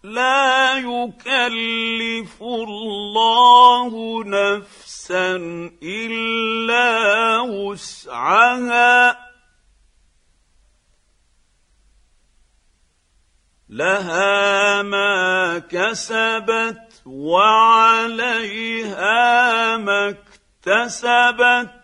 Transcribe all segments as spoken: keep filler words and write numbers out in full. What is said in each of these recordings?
لا يكلف الله نفسا الا وسعها لها ما كسبت وعليها ما اكتسبت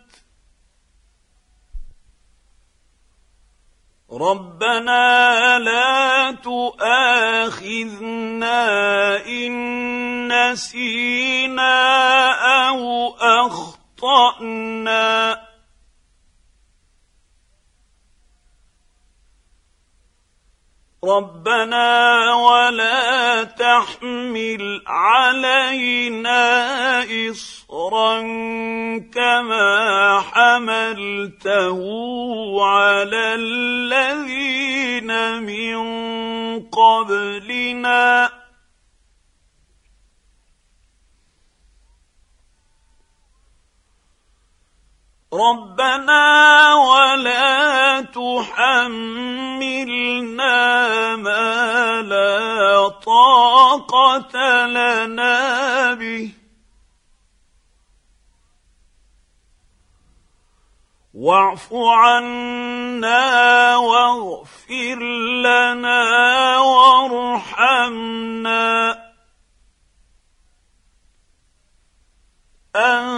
ربنا لا تؤاخذنا إن نسينا أو أخطأنا ربنا ولا تحمل علينا إصرا كما حملته على الذين من قبلنا ربنا ولا تحملنا ما لا طاقة لنا به واعف عنا واغفر لنا وارحمنا أنت